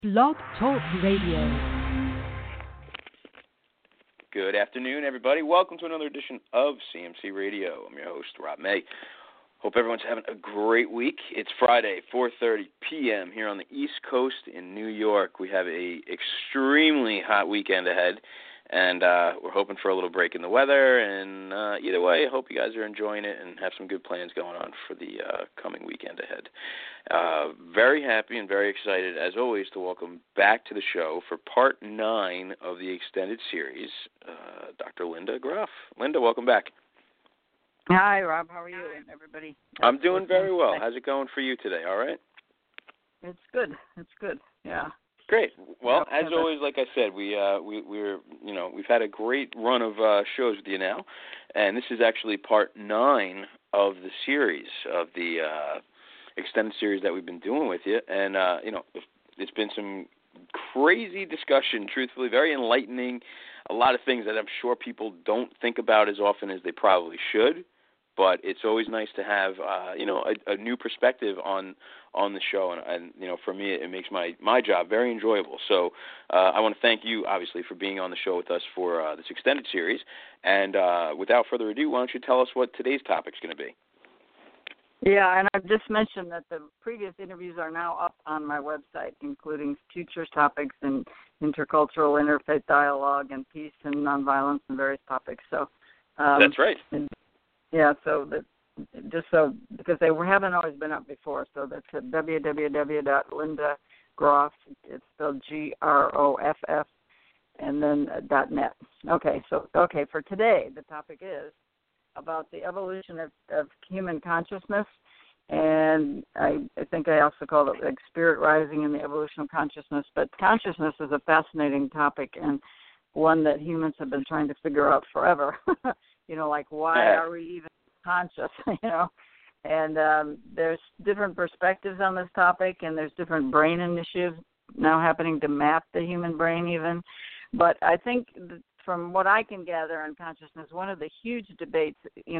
Blog Talk Radio. Good afternoon, everybody. Welcome to another edition of CMC Radio. I'm your host, Rob May. Hope everyone's having a great week. It's Friday, 4:30 p.m. here on the East Coast in New York. We have a extremely hot weekend ahead, and we're hoping for a little break in the weather. And either way, I hope you guys are enjoying it and have some good plans going on for the coming weekend ahead. Very happy and very excited, as always, to welcome back to the show for part 9 of the extended series, Dr. Linda Groff. Linda, welcome back. Hi, Rob. How are you and everybody? I'm doing very well. How's it going for you today? All right? It's good. Yeah. Great. Well, as always, like I said, we've had a great run of shows with you now, and this is actually part 9 of the series of the extended series that we've been doing with you, and it's been some crazy discussion. Truthfully, very enlightening. A lot of things that I'm sure people don't think about as often as they probably should. But it's always nice to have, a new perspective on the show, and for me, it makes my job very enjoyable. So I want to thank you, obviously, for being on the show with us for this extended series. And without further ado, why don't you tell us what today's topic is going to be? Yeah, and I've just mentioned that the previous interviews are now up on my website, including future topics and intercultural interfaith dialogue and peace and nonviolence and various topics. So that's right. Yeah, because they haven't always been up before, so that's at www.lindagroff, it's spelled Groff, and then .net. Okay, for today, the topic is about the evolution of human consciousness, and I think I also called it like spirit rising in the evolution of consciousness, but consciousness is a fascinating topic and one that humans have been trying to figure out forever. Like why are we even conscious, And there's different perspectives on this topic, and there's different brain initiatives now happening to map the human brain even. But I think from what I can gather on consciousness, one of the huge debates,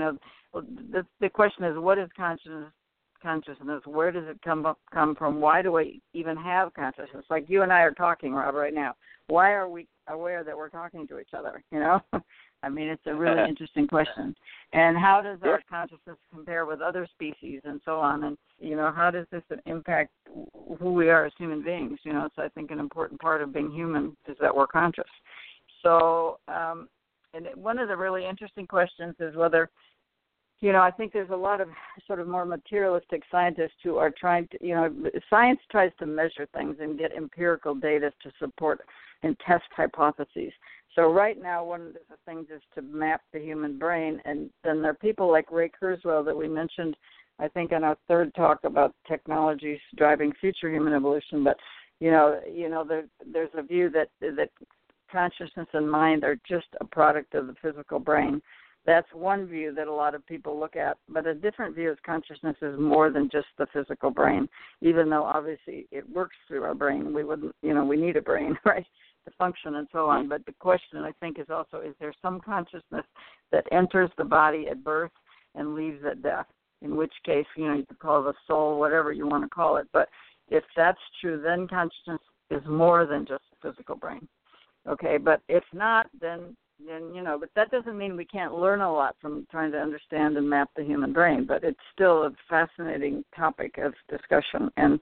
the question is, what is consciousness? Where does it come from? Why do we even have consciousness? Like you and I are talking, Rob, right now. Why are we aware that we're talking to each other, I mean, it's a really interesting question. And how does our consciousness compare with other species and so on? And, how does this impact who we are as human beings? So I think an important part of being human is that we're conscious. So and one of the really interesting questions is whether, I think there's a lot of sort of more materialistic scientists who are trying to, science tries to measure things and get empirical data to support and test hypotheses. So right now, one of the things is to map the human brain, and then there are people like Ray Kurzweil that we mentioned, I think, on our third talk about technologies driving future human evolution. But there's a view that consciousness and mind are just a product of the physical brain. That's one view that a lot of people look at, but a different view is consciousness is more than just the physical brain, even though obviously it works through our brain. We wouldn't, we need a brain, right, to function and so on. But the question, I think, is also, is there some consciousness that enters the body at birth and leaves at death, in which case, you could call it a soul, whatever you want to call it. But if that's true, then consciousness is more than just the physical brain. Okay, but if not, then but that doesn't mean we can't learn a lot from trying to understand and map the human brain, but it's still a fascinating topic of discussion. And,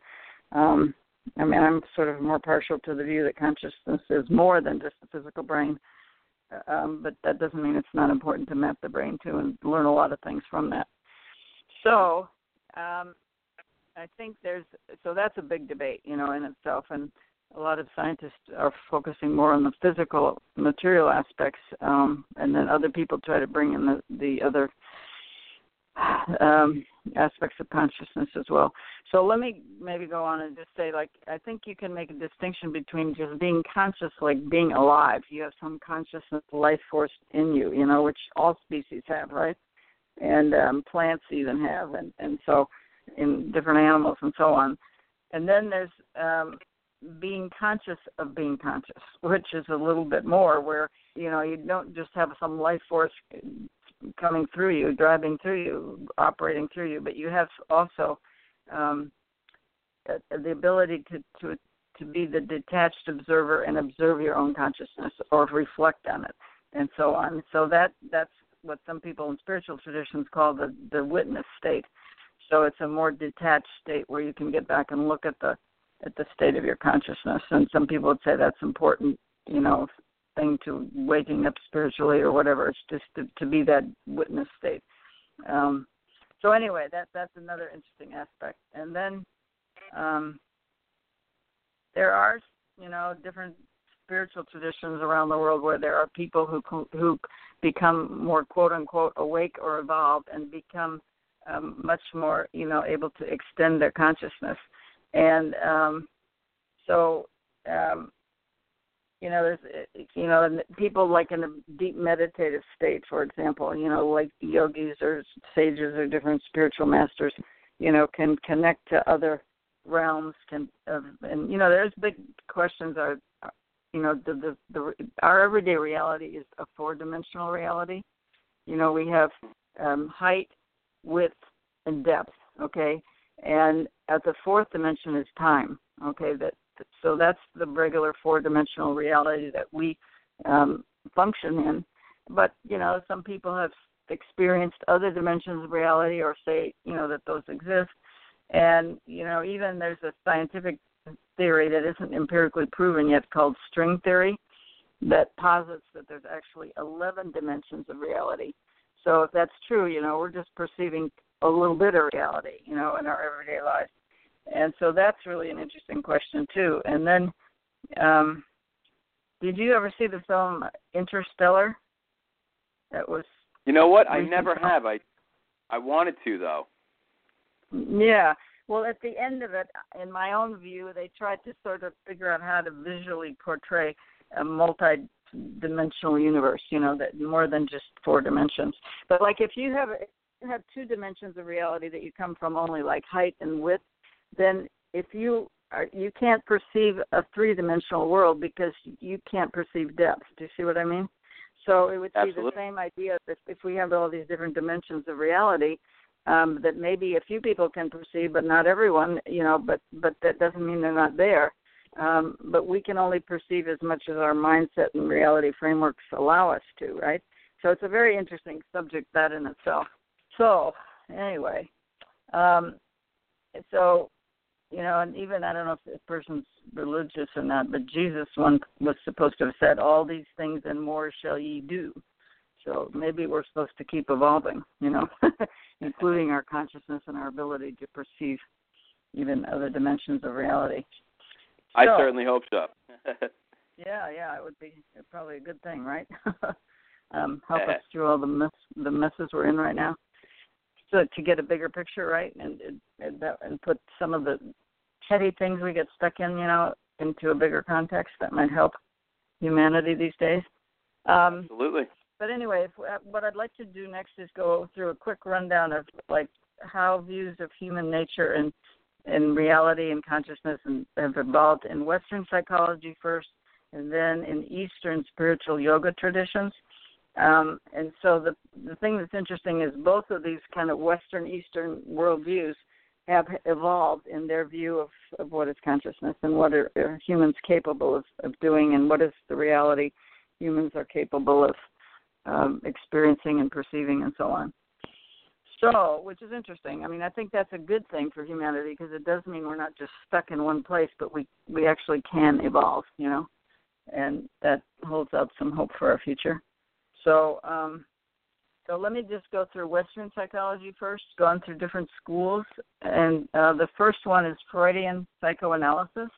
I'm sort of more partial to the view that consciousness is more than just the physical brain, but that doesn't mean it's not important to map the brain, too, and learn a lot of things from that. So I think that's a big debate, in itself, and a lot of scientists are focusing more on the physical, material aspects, and then other people try to bring in the other aspects of consciousness as well. So let me maybe go on and just say, I think you can make a distinction between just being conscious, like being alive. You have some consciousness, life force in you, which all species have, right? And plants even have, and so in different animals and so on. And then there's being conscious of being conscious, which is a little bit more where, you don't just have some life force coming through you, driving through you, operating through you, but you have also the ability to be the detached observer and observe your own consciousness or reflect on it and so on. So that's what some people in spiritual traditions call the witness state. So it's a more detached state where you can get back and look at the state of your consciousness. And some people would say that's important, thing to waking up spiritually or whatever. It's just to be that witness state. So anyway, that's another interesting aspect. And then there are, different spiritual traditions around the world where there are people who become more quote unquote awake or evolved and become much more, able to extend their consciousness. And there's, people like in a deep meditative state, for example, like yogis or sages or different spiritual masters, can connect to other realms. There's big questions. Our everyday reality is a four-dimensional reality. We have height, width, and depth. Okay, and at the fourth dimension is time. Okay, so that's the regular four-dimensional reality that we function in. But, some people have experienced other dimensions of reality or say, that those exist. And, even there's a scientific theory that isn't empirically proven yet called string theory that posits that there's actually 11 dimensions of reality. So if that's true, we're just perceiving a little bit of reality, in our everyday lives. And so that's really an interesting question, too. And then, did you ever see the film Interstellar? That was... You know what? I never have. I wanted to, though. Yeah. Well, at the end of it, in my own view, they tried to sort of figure out how to visually portray a multi-dimensional universe, that more than just four dimensions. But, like, if you have two dimensions of reality that you come from only, like height and width, then if you can't perceive a three-dimensional world because you can't perceive depth. Do you see what I mean? So it would be the same idea that if we have all these different dimensions of reality, that maybe a few people can perceive, but not everyone, but that doesn't mean they're not there. But we can only perceive as much as our mindset and reality frameworks allow us to, right? So it's a very interesting subject, that in itself. So anyway, and even, I don't know if a person's religious or not, but Jesus was supposed to have said, all these things and more shall ye do. So maybe we're supposed to keep evolving, including our consciousness and our ability to perceive even other dimensions of reality. I certainly hope so. Yeah, it would be probably a good thing, right? Help us through all the messes we're in right now. So to get a bigger picture, right, and put some of the petty things we get stuck in, into a bigger context that might help humanity these days. Absolutely. But anyway, what I'd like to do next is go through a quick rundown of like how views of human nature and reality and consciousness have evolved in Western psychology first, and then in Eastern spiritual yoga traditions. And so the thing that's interesting is both of these kind of Western, Eastern worldviews have evolved in their view of what is consciousness and what are humans capable of doing and what is the reality humans are capable of experiencing and perceiving and so on. So, which is interesting. I mean, I think that's a good thing for humanity because it does mean we're not just stuck in one place, but we actually can evolve, and that holds out some hope for our future. So let me just go through Western psychology first, gone through different schools. And the first one is Freudian psychoanalysis.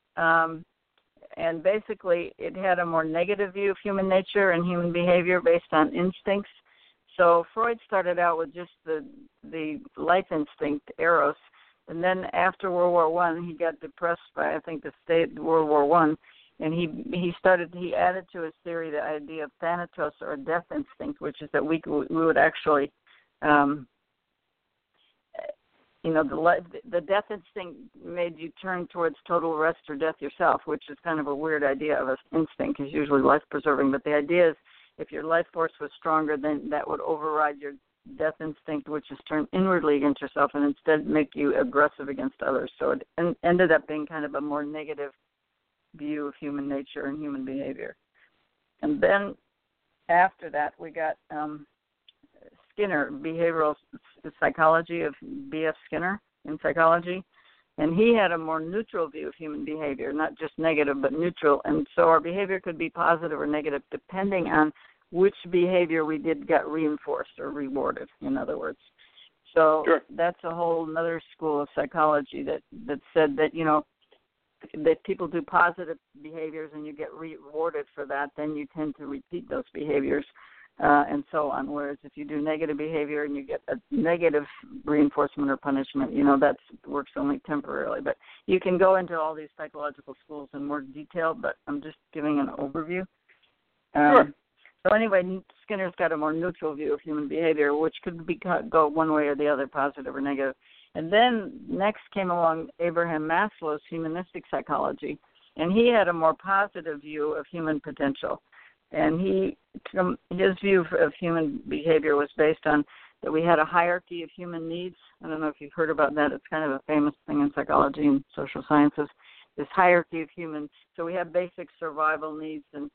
And basically it had a more negative view of human nature and human behavior based on instincts. So Freud started out with just the life instinct, eros. And then after World War I, he got depressed by, I think, the state of World War I. And he added to his theory the idea of thanatos, or a death instinct, which is that we would actually, the death instinct made you turn towards total rest or death yourself, which is kind of a weird idea of an instinct. It's usually life-preserving, but the idea is if your life force was stronger, then that would override your death instinct, which is turn inwardly against yourself and instead make you aggressive against others. So it ended up being kind of a more negative view of human nature and human behavior. And then after that, we got Skinner, behavioral psychology of B.F. Skinner in psychology. And he had a more neutral view of human behavior, not just negative, but neutral. And so our behavior could be positive or negative depending on which behavior we did get reinforced or rewarded, in other words. So Sure. That's a whole other school of psychology that said that, that people do positive behaviors and you get rewarded for that, then you tend to repeat those behaviors. And so on. Whereas if you do negative behavior and you get a negative reinforcement or punishment, that works only temporarily. But you can go into all these psychological schools in more detail, but I'm just giving an overview. Sure. So anyway, Skinner's got a more neutral view of human behavior, which could go one way or the other, positive or negative. And then next came along Abraham Maslow's humanistic psychology, and he had a more positive view of human potential. And his view of human behavior was based on that we had a hierarchy of human needs. I don't know if you've heard about that. It's kind of a famous thing in psychology and social sciences, this hierarchy of humans. So we have basic survival needs and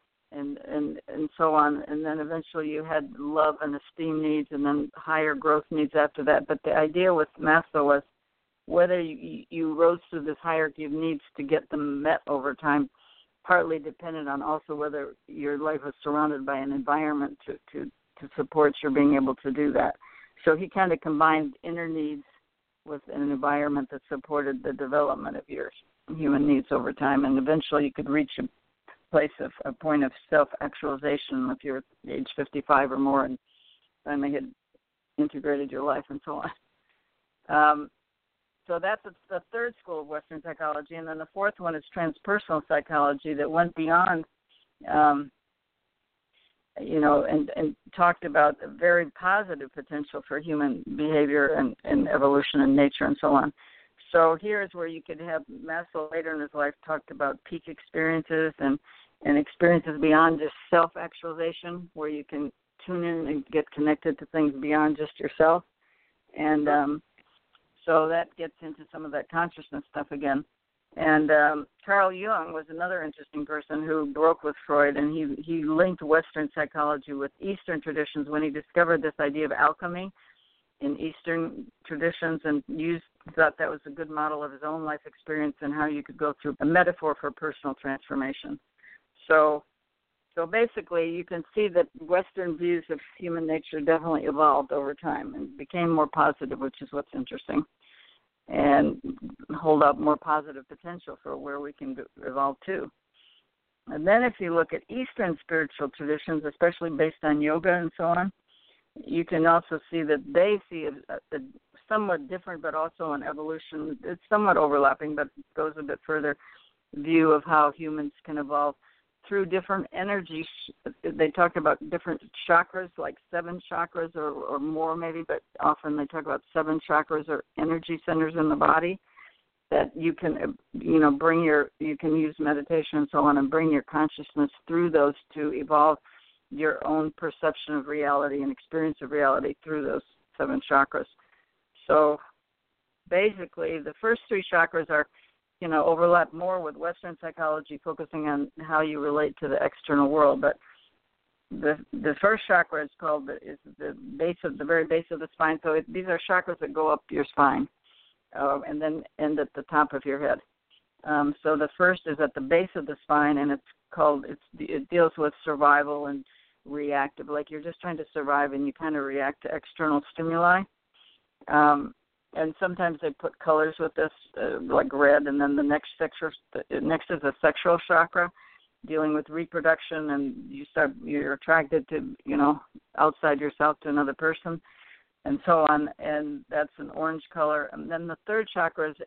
so on. And then eventually you had love and esteem needs and then higher growth needs after that. But the idea with Maslow was whether you rose through this hierarchy of needs to get them met over time, partly dependent on also whether your life was surrounded by an environment to support your being able to do that. So he kind of combined inner needs with an environment that supported the development of your human needs over time, and eventually you could reach a point of self-actualization if you're age 55 or more and finally had integrated your life and so on. So that's the third school of Western psychology. And then the fourth one is transpersonal psychology that went beyond, and talked about a very positive potential for human behavior and evolution and nature and so on. So here's where you could have Maslow later in his life talked about peak experiences and experiences beyond just self-actualization, where you can tune in and get connected to things beyond just yourself. And so that gets into some of that consciousness stuff again. And Carl Jung was another interesting person who broke with Freud, and he linked Western psychology with Eastern traditions when he discovered this idea of alchemy in Eastern traditions and thought that was a good model of his own life experience and how you could go through a metaphor for personal transformation. So basically, you can see that Western views of human nature definitely evolved over time and became more positive, which is what's interesting, and hold up more positive potential for where we can evolve to. And then if you look at Eastern spiritual traditions, especially based on yoga and so on, you can also see that they see a somewhat different but also an evolution. It's somewhat overlapping, but goes a bit further view of how humans can evolve through different energies. They talk about different chakras, like 7 chakras or more maybe, but often they talk about 7 chakras or energy centers in the body that you can, you can use meditation and so on and bring your consciousness through those to evolve your own perception of reality and experience of reality through those 7 chakras. So basically the first 3 chakras are overlap more with Western psychology, focusing on how you relate to the external world. But the first chakra is the very base of the spine. So these are chakras that go up your spine and then end at the top of your head. So the first is at the base of the spine, and it deals with survival and reactive, like you're just trying to survive and you kind of react to external stimuli. And sometimes they put colors with this, like red, and then the next is a sexual chakra, dealing with reproduction, and you're attracted to, outside yourself to another person, and so on, and that's an orange color. And then the third chakra is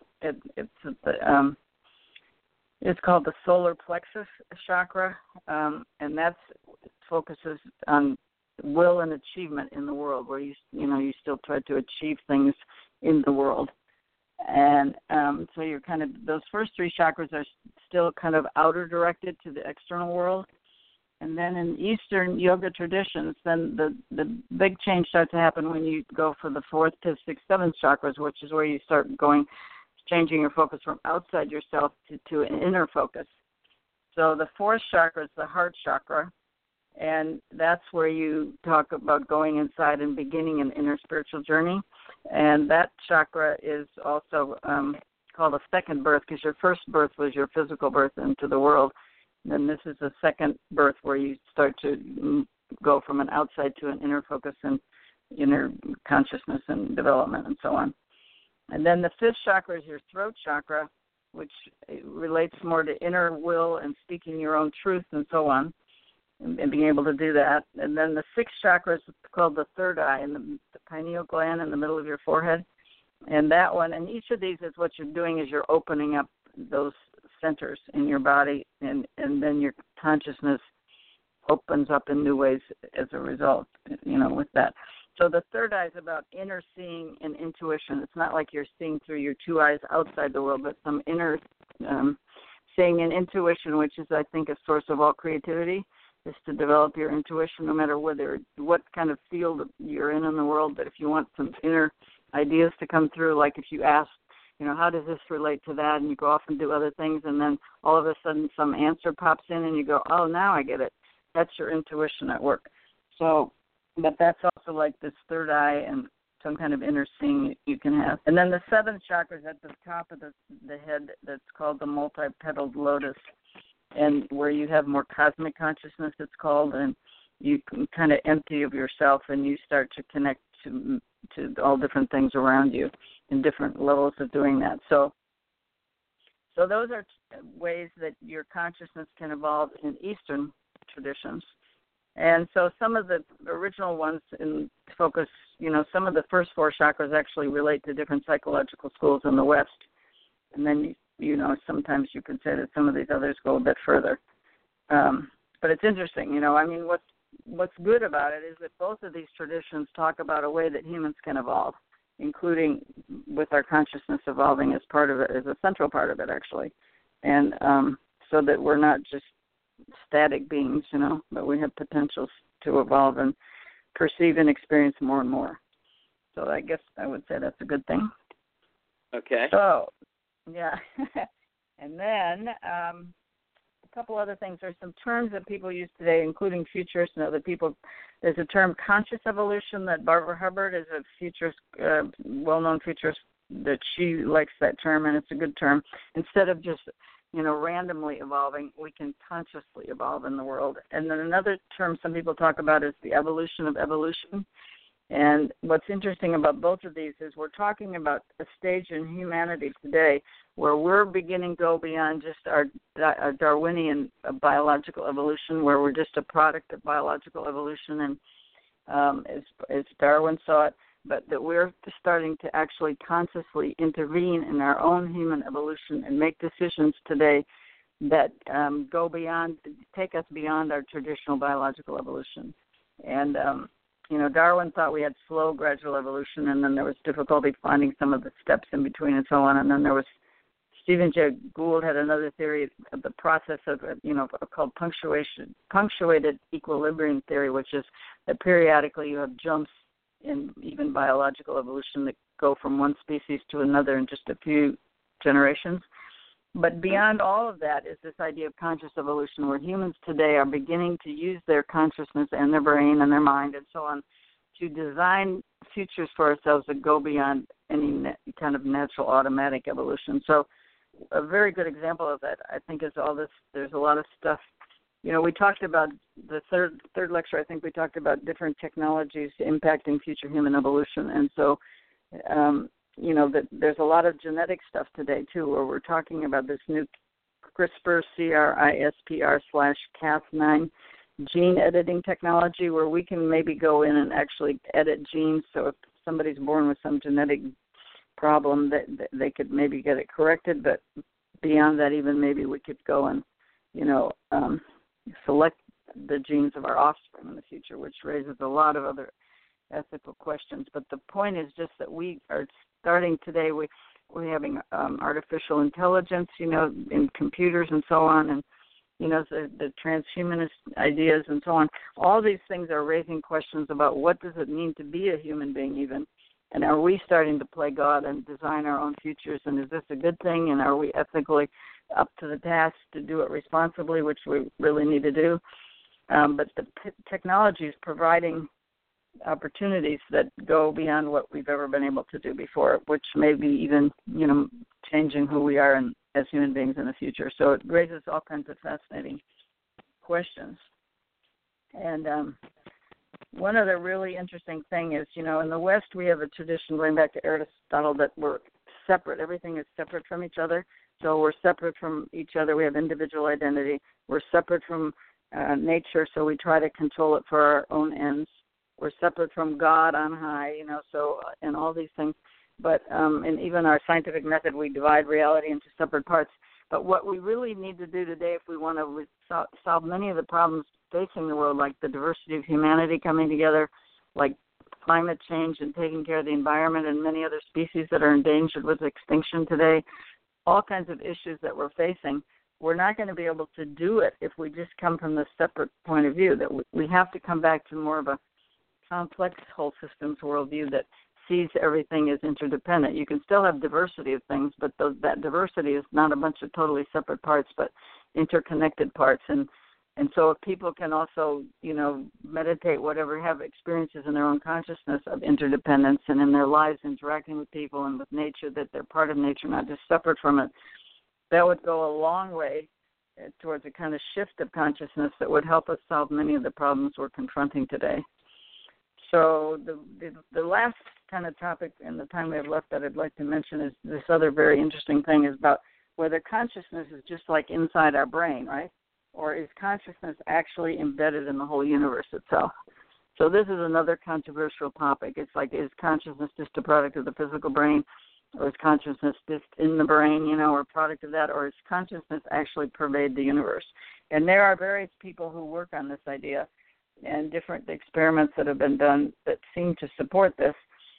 it's called the solar plexus chakra, and that focuses on will and achievement in the world, where you still try to achieve things in the world. And so you're kind of, those first 3 chakras are still kind of outer directed to the external world. And then in Eastern yoga traditions, then the big change starts to happen when you go for the 4th, 5th, 6th, 7th chakras, which is where you start changing your focus from outside yourself to an inner focus. So the fourth chakra is the heart chakra, and that's where you talk about going inside and beginning an inner spiritual journey. And that chakra is also called a second birth, because your first birth was your physical birth into the world. And then this is a second birth where you start to go from an outside to an inner focus and inner consciousness and development and so on. And then the fifth chakra is your throat chakra, which relates more to inner will and speaking your own truth and so on, and being able to do that. And then the sixth chakra is called the third eye, and the pineal gland in the middle of your forehead. And that one, and each of these is what you're doing is you're opening up those centers in your body, and then your consciousness opens up in new ways as a result, with that. So the third eye is about inner seeing and intuition. It's not like you're seeing through your two eyes outside the world, but some inner seeing and intuition, which is, I think, a source of all creativity, is to develop your intuition no matter what kind of field you're in the world. But if you want some inner ideas to come through, like if you ask, how does this relate to that, and you go off and do other things, and then all of a sudden some answer pops in and you go, oh, now I get it. That's your intuition at work. So, but that's also like this third eye and some kind of inner seeing you can have. And then the seventh chakra is at the top of the head, that's called the multi-petaled lotus, and where you have more cosmic consciousness, it's called, and you can kind of empty of yourself and you start to connect to all different things around you in different levels of doing that. So those are ways that your consciousness can evolve in Eastern traditions. And so some of the original ones in focus, some of the first four chakras actually relate to different psychological schools in the West. And then, sometimes you could say that some of these others go a bit further. But it's interesting, what's good about it is that both of these traditions talk about a way that humans can evolve, including with our consciousness evolving as part of it, as a central part of it, actually. And so that we're not just static beings, but we have potentials to evolve and perceive and experience more and more. So I guess I would say that's a good thing. Okay. So, yeah. And then a couple other things. There's some terms that people use today, including futurists and other people. There's a term conscious evolution that Barbara Hubbard is a futurist, well-known futurist, that she likes that term, and it's a good term. Instead of just randomly evolving, we can consciously evolve in the world. And then another term some people talk about is the evolution of evolution. And what's interesting about both of these is we're talking about a stage in humanity today where we're beginning to go beyond just our Darwinian biological evolution, where we're just a product of biological evolution, and as Darwin saw it, but that we're starting to actually consciously intervene in our own human evolution and make decisions today that go beyond, take us beyond our traditional biological evolution. And, Darwin thought we had slow, gradual evolution, and then there was difficulty finding some of the steps in between and so on. And then there was Stephen Jay Gould had another theory of the process of, called punctuated equilibrium theory, which is that periodically you have jumps in even biological evolution that go from one species to another in just a few generations. But beyond all of that is this idea of conscious evolution, where humans today are beginning to use their consciousness and their brain and their mind and so on to design futures for ourselves that go beyond any kind of natural automatic evolution. So a very good example of that, I think, is all this. There's a lot of stuff. We talked about the third lecture. I think we talked about different technologies impacting future human evolution, and so that there's a lot of genetic stuff today too, where we're talking about this new CRISPR, CRISPR/Cas9 gene editing technology, where we can maybe go in and actually edit genes. So if somebody's born with some genetic problem, that they could maybe get it corrected. But beyond that, even maybe we could go and select the genes of our offspring in the future, which raises a lot of other ethical questions. But the point is just that we are starting today, we're having artificial intelligence, in computers and so on, and, the transhumanist ideas and so on. All these things are raising questions about what does it mean to be a human being even, and are we starting to play God and design our own futures, and is this a good thing, and are we ethically up to the task to do it responsibly, which we really need to do. But the technology is providing opportunities that go beyond what we've ever been able to do before, which may be even, changing who we are as human beings in the future. So it raises all kinds of fascinating questions. And one other really interesting thing is, in the West we have a tradition going back to Aristotle that we're separate. Everything is separate from each other. So we're separate from each other. We have individual identity. We're separate from nature, so we try to control it for our own ends. We're separate from God on high, and all these things. But in even our scientific method, we divide reality into separate parts. But what we really need to do today, if we want to solve many of the problems facing the world, like the diversity of humanity coming together, like climate change and taking care of the environment and many other species that are endangered with extinction today, all kinds of issues that we're facing, we're not going to be able to do it if we just come from the separate point of view, that we have to come back to more of a complex whole systems worldview that sees everything as interdependent. You can still have diversity of things, but that diversity is not a bunch of totally separate parts, but interconnected parts. And so if people can also, meditate, have experiences in their own consciousness of interdependence and in their lives interacting with people and with nature, that they're part of nature, not just separate from it, that would go a long way towards a kind of shift of consciousness that would help us solve many of the problems we're confronting today. So the last kind of topic in the time we have left that I'd like to mention is this other very interesting thing is about whether consciousness is just like inside our brain, right? Or is consciousness actually embedded in the whole universe itself? So this is another controversial topic. It's like, is consciousness just a product of the physical brain? Or is consciousness just in the brain, or a product of that? Or is consciousness actually pervade the universe? And there are various people who work on this idea and different experiments that have been done that seem to support this.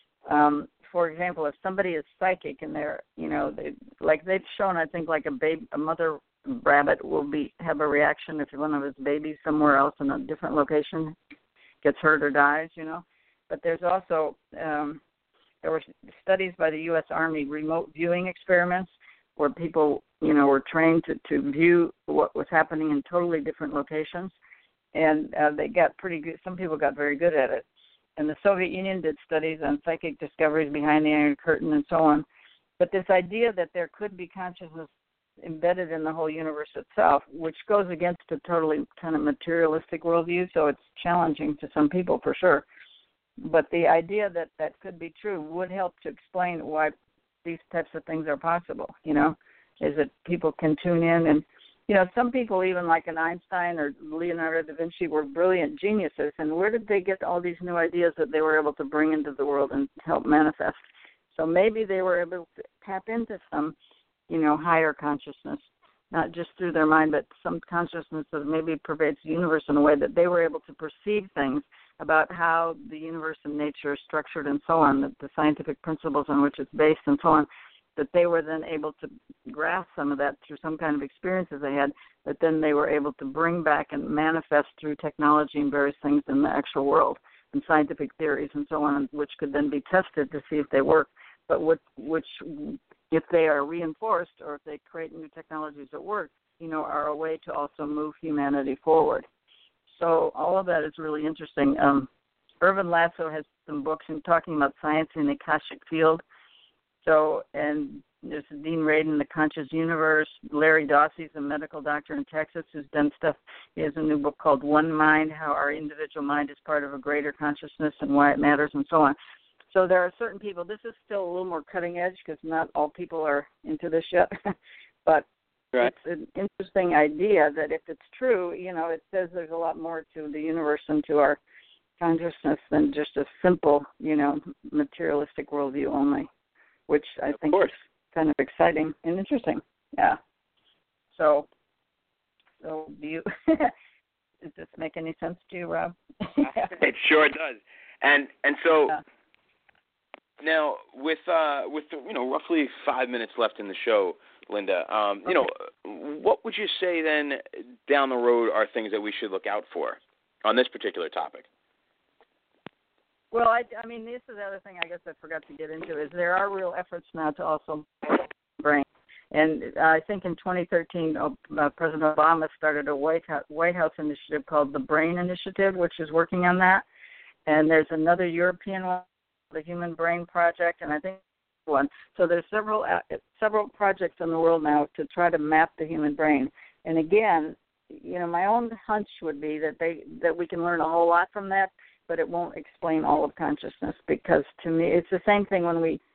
For example, if somebody is psychic and they're, they've shown, I think, like a mother rabbit will have a reaction if one of its babies somewhere else in a different location gets hurt or dies, But there's also, there were studies by the U.S. Army, remote viewing experiments, where people, were trained to view what was happening in totally different locations. And they got pretty good. Some people got very good at it. And the Soviet Union did studies on psychic discoveries behind the Iron Curtain and so on. But this idea that there could be consciousness embedded in the whole universe itself, which goes against a totally kind of materialistic worldview, so it's challenging to some people for sure. But the idea that that could be true would help to explain why these types of things are possible, is that people can tune in and, some people, even like an Einstein or Leonardo da Vinci, were brilliant geniuses. And where did they get all these new ideas that they were able to bring into the world and help manifest? So maybe they were able to tap into some, higher consciousness, not just through their mind, but some consciousness that maybe pervades the universe in a way that they were able to perceive things about how the universe and nature is structured and so on, the scientific principles on which it's based and so on, that they were then able to grasp some of that through some kind of experiences they had, that then they were able to bring back and manifest through technology and various things in the actual world and scientific theories and so on, which could then be tested to see if they work, but which if they are reinforced or if they create new technologies that work, are a way to also move humanity forward. So all of that is really interesting. Irvin Lasso has some books talking about science in the Akashic field. So, and there's Dean Radin, The Conscious Universe. Larry Dossey's a medical doctor in Texas who's done stuff. He has a new book called One Mind, How Our Individual Mind is Part of a Greater Consciousness and Why It Matters, and so on. So there are certain people, this is still a little more cutting edge because not all people are into this yet, but right. It's an interesting idea that if it's true, it says there's a lot more to the universe and to our consciousness than just a simple, materialistic worldview only, which I think is kind of exciting and interesting. Yeah. So do you, does this make any sense to you, Rob? It sure does. And so now with roughly 5 minutes left in the show, Linda, what would you say then down the road are things that we should look out for on this particular topic? Well, I mean, this is the other thing I guess I forgot to get into is there are real efforts now to also brain. And I think in 2013, President Obama started a White House initiative called the BRAIN Initiative, which is working on that. And there's another European one, the Human Brain Project, and I think one. So there's several projects in the world now to try to map the human brain. And again, my own hunch would be that we can learn a whole lot from that, but it won't explain all of consciousness, because to me it's the same thing when we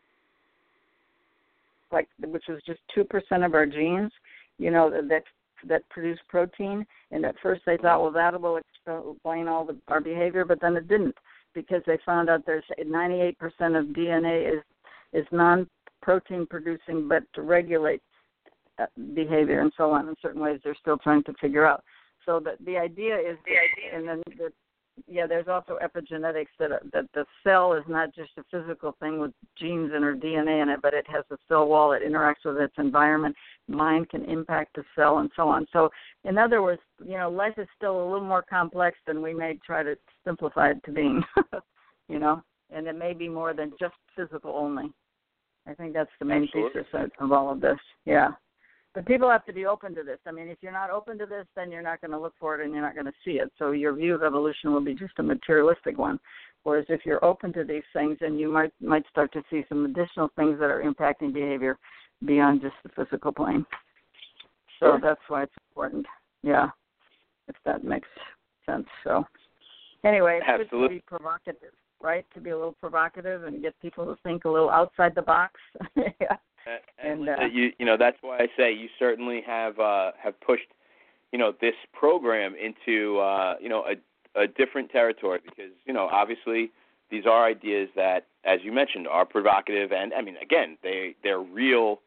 which was just 2% of our genes, that produce protein. And at first they thought, well, that will explain all our behavior, but then it didn't, because they found out there's 98% of DNA is non-protein producing, but to regulate behavior and so on in certain ways they're still trying to figure out. So the idea is, and then there's also epigenetics, that the cell is not just a physical thing with genes and or DNA in it, but it has a cell wall that interacts with its environment. Mind can impact the cell and so on. So in other words, life is still a little more complex than we may try to simplify it to being, and it may be more than just physical only. I think that's the main thesis of all of this. Yeah. But people have to be open to this. I mean, if you're not open to this, then you're not going to look for it and you're not going to see it. So your view of evolution will be just a materialistic one. Whereas if you're open to these things, then you might start to see some additional things that are impacting behavior beyond just the physical plane. So that's why it's important. Yeah, if that makes sense. So anyway, it's good to be provocative, right? To be a little provocative and get people to think a little outside the box. Yeah. And that's why I say you certainly have pushed, this program into, a different territory, because, obviously these are ideas that, as you mentioned, are provocative. And, I mean, again, they're real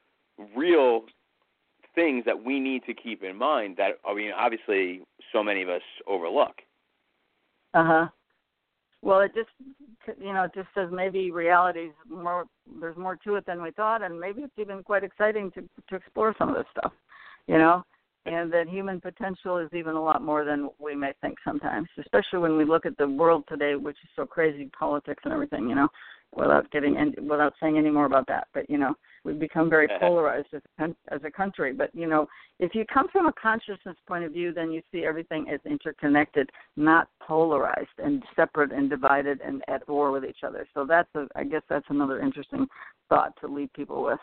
things that we need to keep in mind that, obviously so many of us overlook. Uh-huh. Well, it just says maybe reality's more. There's more to it than we thought, and maybe it's even quite exciting to explore some of this stuff, and that human potential is even a lot more than we may think sometimes, especially when we look at the world today, which is so crazy, politics and everything, without saying any more about that. But, we've become very polarized as a country. But, if you come from a consciousness point of view, then you see everything as interconnected, not polarized and separate and divided and at war with each other. So I guess that's another interesting thought to leave people with,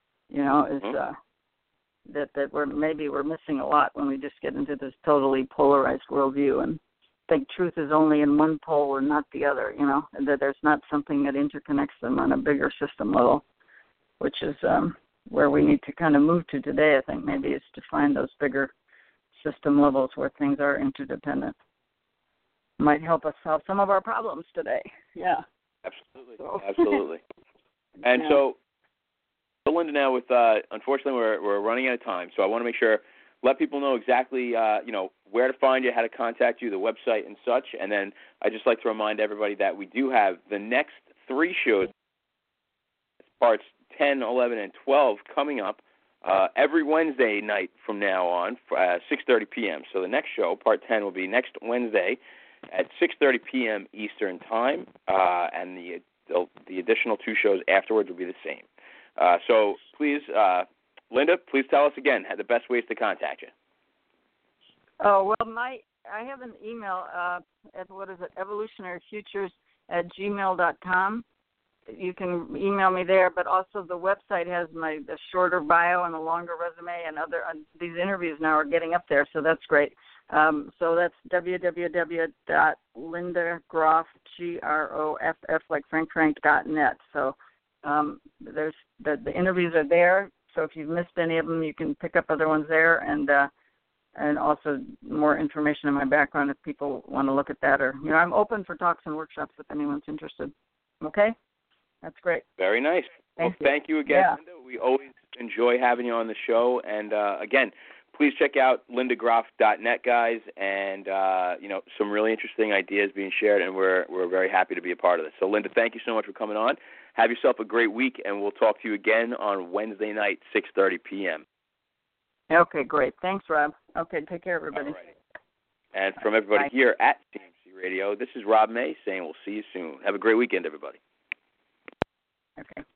that we're missing a lot when we just get into this totally polarized worldview and think truth is only in one pole or not the other, and that there's not something that interconnects them on a bigger system level, which is where we need to kind of move to today, I think, maybe, is to find those bigger system levels where things are interdependent. Might help us solve some of our problems today. Yeah. Absolutely. Absolutely. And so, Linda, now with unfortunately we're running out of time, so I want to make sure, let people know exactly where to find you, how to contact you, the website and such. And then I just like to remind everybody that we do have the next 3 shows, parts 10, 11, and 12, coming up every Wednesday night from now on, 6:30 p.m. So the next show, part 10, will be next Wednesday at 6:30 p.m. Eastern Time, and the additional 2 shows afterwards will be the same. So please, Linda, please tell us again the best ways to contact you. Oh, well, I have an email at, evolutionaryfutures@gmail.com. You can email me there, but also the website has the shorter bio and a longer resume, and these interviews now are getting up there, so that's great. So that's www.lindagroff, Groff, like frank.net. So there's the interviews are there. So if you've missed any of them, you can pick up other ones there, and also more information on my background if people want to look at that. Or I'm open for talks and workshops if anyone's interested. Okay, that's great. Very nice. Thank you again, Linda. We always enjoy having you on the show. And again, please check out lindagroff.net, guys, and some really interesting ideas being shared, and we're very happy to be a part of this. So, Linda, thank you so much for coming on. Have yourself a great week, and we'll talk to you again on Wednesday night, 6:30 p.m. Okay, great. Thanks, Rob. Okay, take care, everybody. All right. And from everybody here at CMC Radio, this is Rob May saying we'll see you soon. Have a great weekend, everybody. Okay.